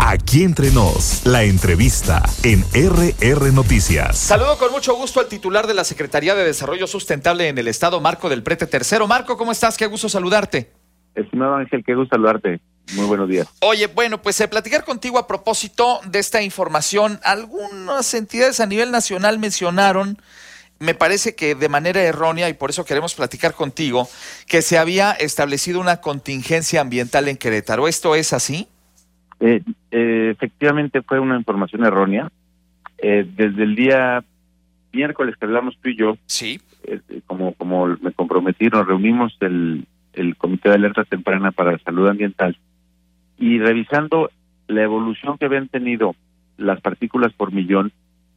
Aquí entre nos, la entrevista en RR Noticias. Saludo con mucho gusto al titular de la Secretaría de Desarrollo Sustentable en el Estado, Marco del Prete III. Marco, ¿cómo estás? Qué gusto saludarte. Estimado Ángel, qué gusto saludarte. Muy buenos días. Oye, bueno, pues platicar contigo a propósito de esta información. Algunas entidades a nivel nacional mencionaron, me parece que de manera errónea, y por eso queremos platicar contigo, que se había establecido una contingencia ambiental en Querétaro. ¿Esto es así? Efectivamente fue una información errónea. Desde el día miércoles que hablamos tú y yo, sí, como me comprometí, nos reunimos el Comité de Alerta Temprana para la Salud Ambiental y revisando la evolución que habían tenido las partículas por millón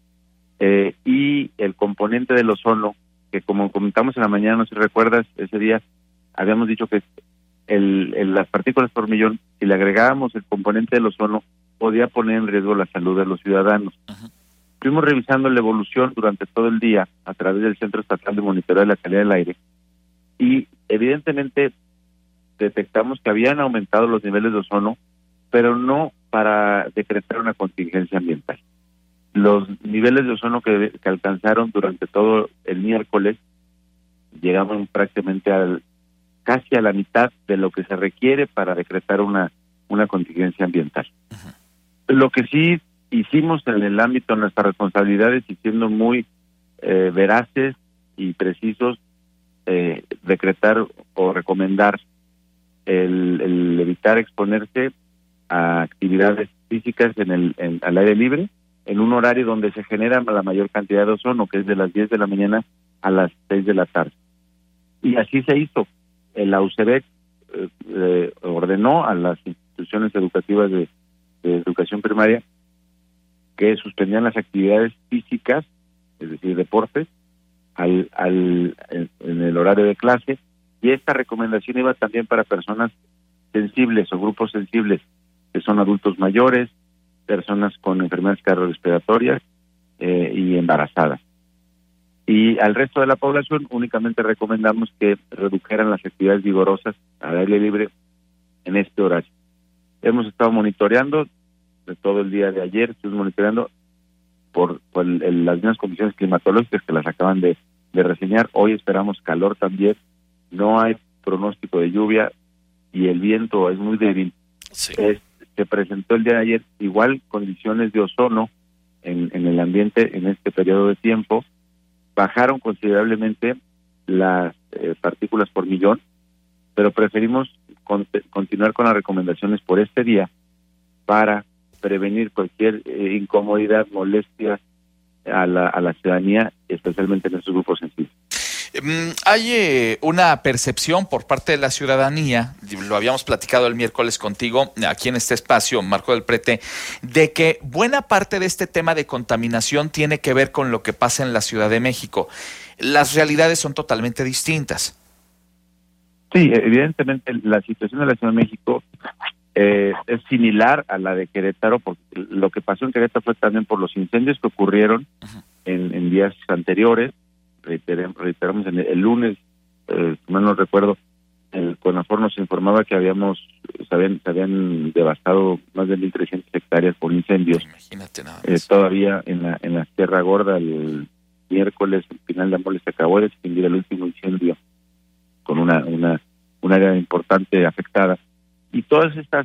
y el componente del ozono, que como comentamos en la mañana, no sé si recuerdas, ese día habíamos dicho que las partículas por millón, si le agregábamos el componente del ozono, podía poner en riesgo la salud de los ciudadanos. Uh-huh. Fuimos revisando la evolución durante todo el día a través del Centro Estatal de Monitoreo de la Calidad del Aire y evidentemente detectamos que habían aumentado los niveles de ozono, pero no para decretar una contingencia ambiental. Los niveles de ozono que alcanzaron durante todo el miércoles llegaban prácticamente casi a la mitad de lo que se requiere para decretar una contingencia ambiental. Uh-huh. Lo que sí hicimos en el ámbito de nuestras responsabilidades y siendo muy veraces y precisos, decretar o recomendar el evitar exponerse a actividades físicas al aire libre en un horario donde se genera la mayor cantidad de ozono, que es de las 10 de la mañana a las 6 de la tarde. Y así se hizo. La UCEBEC ordenó a las instituciones educativas de educación primaria que suspendían las actividades físicas, es decir, deportes, en el horario de clase, y esta recomendación iba también para personas sensibles o grupos sensibles, que son adultos mayores, personas con enfermedades cardiorrespiratorias y embarazadas. Y al resto de la población únicamente recomendamos que redujeran las actividades vigorosas al aire libre en este horario. Hemos estado monitoreando de todo el día de ayer, estuvimos monitoreando por las mismas condiciones climatológicas que las acaban de reseñar. Hoy esperamos calor también, no hay pronóstico de lluvia y el viento es muy débil. Sí. Se presentó el día de ayer igual condiciones de ozono en el ambiente en este periodo de tiempo. Bajaron considerablemente las partículas por millón, pero preferimos continuar con las recomendaciones por este día para prevenir cualquier incomodidad, molestia a la ciudadanía, especialmente en estos grupos sensibles. Hay una percepción por parte de la ciudadanía, lo habíamos platicado el miércoles contigo aquí en este espacio, Marco del Prete, de que buena parte de este tema de contaminación tiene que ver con lo que pasa en la Ciudad de México. Las realidades son totalmente distintas. Sí, evidentemente la situación de la Ciudad de México es similar a la de Querétaro, porque lo que pasó en Querétaro fue también por los incendios que ocurrieron uh-huh. en días anteriores. Reiteramos el lunes, si mal no recuerdo, el CONAFOR nos informaba que se habían devastado más de 1,300 hectáreas por incendios. Imagínate nada. Todavía en la Sierra Gorda, el miércoles, el final de Amoles se acabó de extinguir el último incendio con un área importante afectada. Y todas estas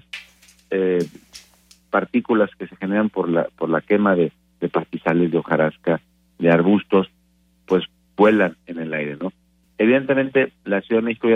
partículas que se generan por la quema de pastizales, de hojarasca, de arbustos, pues vuelan en el aire, ¿no? Evidentemente, la Ciudad de México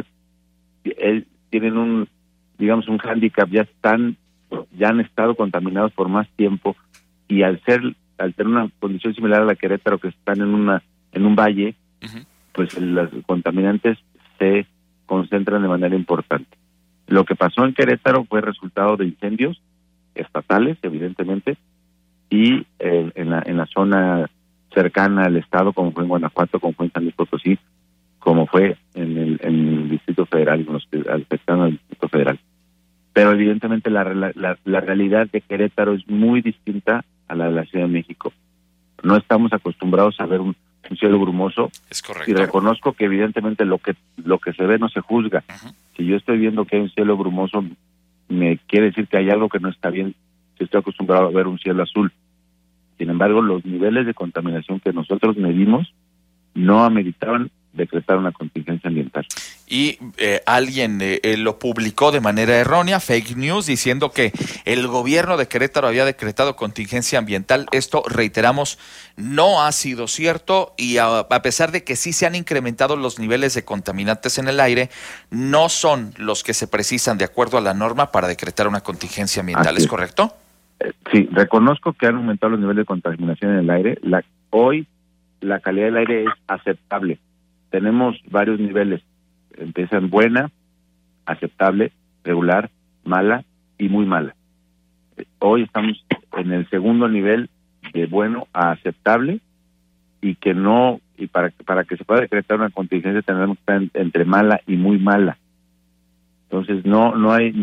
tienen un hándicap, ya han estado contaminados por más tiempo, y al tener una condición similar a la Querétaro, que están en un valle, uh-huh. pues los contaminantes se concentran de manera importante. Lo que pasó en Querétaro fue resultado de incendios estatales, evidentemente, y en la zona cercana al estado, como fue en Guanajuato, como fue en San Luis Potosí, como fue en el Distrito Federal, afectando al Distrito Federal. Pero evidentemente la realidad de Querétaro es muy distinta a la de la Ciudad de México. No estamos acostumbrados a ver un cielo brumoso. Es correcto. Y reconozco que evidentemente lo que se ve no se juzga. Uh-huh. Si yo estoy viendo que hay un cielo brumoso, me quiere decir que hay algo que no está bien estoy acostumbrado a ver un cielo azul. Sin embargo, los niveles de contaminación que nosotros medimos no ameritaban decretar una contingencia ambiental. Y alguien lo publicó de manera errónea, fake news, diciendo que el gobierno de Querétaro había decretado contingencia ambiental. Esto, reiteramos, no ha sido cierto, y a pesar de que sí se han incrementado los niveles de contaminantes en el aire, no son los que se precisan de acuerdo a la norma para decretar una contingencia ambiental. ¿Es correcto? Sí, reconozco que han aumentado los niveles de contaminación en el aire. Hoy la calidad del aire es aceptable. Tenemos varios niveles. Empiezan buena, aceptable, regular, mala y muy mala. Hoy estamos en el segundo nivel de bueno a aceptable, y que no, y para que se pueda decretar una contingencia tenemos que estar entre mala y muy mala. Entonces no hay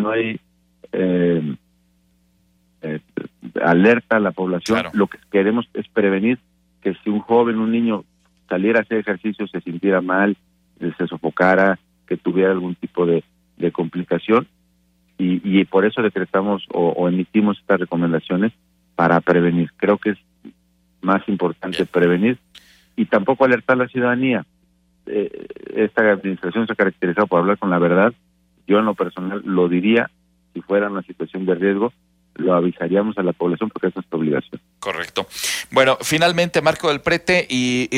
alerta a la población. Claro. Lo que queremos es prevenir que si un joven, un niño saliera a hacer ejercicio, se sintiera mal, se sofocara, que tuviera algún tipo de complicación, y por eso decretamos o emitimos estas recomendaciones para prevenir. Creo que es más importante prevenir, y tampoco alertar a la ciudadanía. Esta administración se ha caracterizado por hablar con la verdad. Yo en lo personal lo diría, si fuera una situación de riesgo, lo avisaríamos a la población porque es nuestra obligación. Correcto. Bueno, finalmente, Marco del Prete, y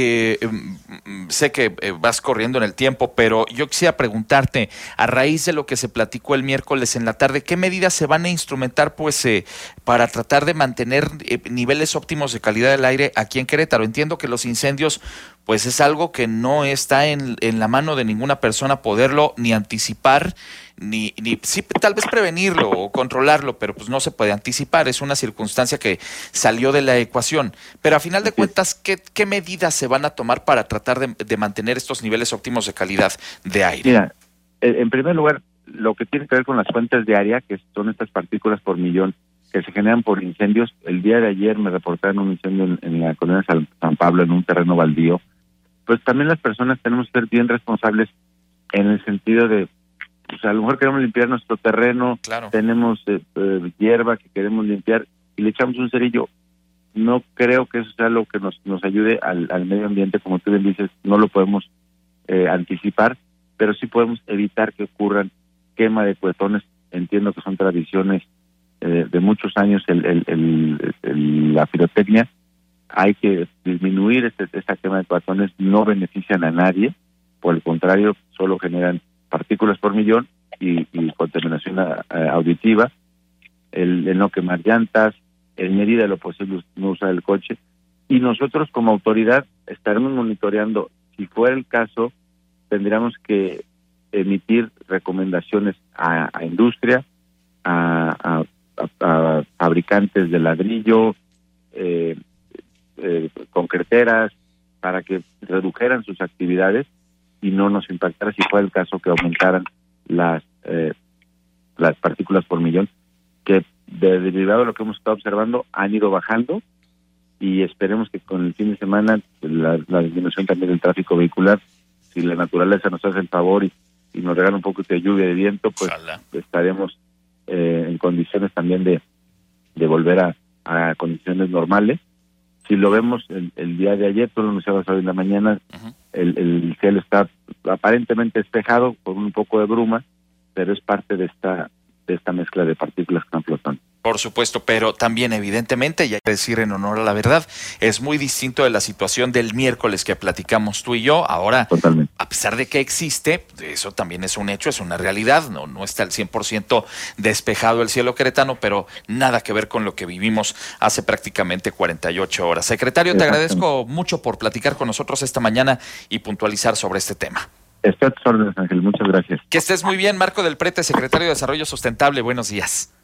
sé que vas corriendo en el tiempo, pero yo quisiera preguntarte, a raíz de lo que se platicó el miércoles en la tarde, ¿qué medidas se van a instrumentar para tratar de mantener niveles óptimos de calidad del aire aquí en Querétaro? Entiendo que los incendios pues es algo que no está en la mano de ninguna persona poderlo ni anticipar, ni sí, tal vez prevenirlo o controlarlo, pero pues no se puede anticipar, es una circunstancia que salió de la ecuación. Pero a final de cuentas, ¿qué medidas se van a tomar para tratar de mantener estos niveles óptimos de calidad de aire? Mira, en primer lugar, lo que tiene que ver con las fuentes de área, que son estas partículas por millón que se generan por incendios. El día de ayer me reportaron un incendio en la colonia San Pablo, en un terreno baldío. Pues también las personas tenemos que ser bien responsables en el sentido de, pues a lo mejor queremos limpiar nuestro terreno, claro, tenemos hierba que queremos limpiar y le echamos un cerillo. No creo que eso sea lo que nos ayude al medio ambiente. Como tú bien dices, no lo podemos anticipar, pero sí podemos evitar que ocurran quema de cuetones. Entiendo que son tradiciones de muchos años la pirotecnia. Hay que disminuir esta quema de cuetones. No benefician a nadie, por el contrario, solo generan partículas por millón y contaminación auditiva. El no quemar llantas, en medida de lo posible no usar el coche, y nosotros como autoridad estaremos monitoreando. Si fuera el caso, tendríamos que emitir recomendaciones a industria, a fabricantes de ladrillo, concreteras, para que redujeran sus actividades y no nos impactara si fuera el caso que aumentaran las partículas por millón, que derivado de lo que hemos estado observando han ido bajando, y esperemos que con el fin de semana la disminución también del tráfico vehicular, si la naturaleza nos hace el favor y nos regala un poco de lluvia y de viento, pues ojalá estaremos en condiciones también de volver a condiciones normales. Si lo vemos el día de ayer, tú lo anunciabas hoy en la mañana, el cielo está aparentemente despejado con un poco de bruma, pero es parte de esta mezcla de partículas que están flotando. Por supuesto, pero también evidentemente, y hay que decir en honor a la verdad, es muy distinto de la situación del miércoles que platicamos tú y yo. Ahora, totalmente, a pesar de que existe, eso también es un hecho, es una realidad, no está al 100% despejado el cielo queretano, pero nada que ver con lo que vivimos hace prácticamente 48 horas. Secretario, te agradezco mucho por platicar con nosotros esta mañana y puntualizar sobre este tema. Estoy a tus órdenes, Ángel, muchas gracias. Que estés muy bien, Marco del Prete, secretario de Desarrollo Sustentable, buenos días.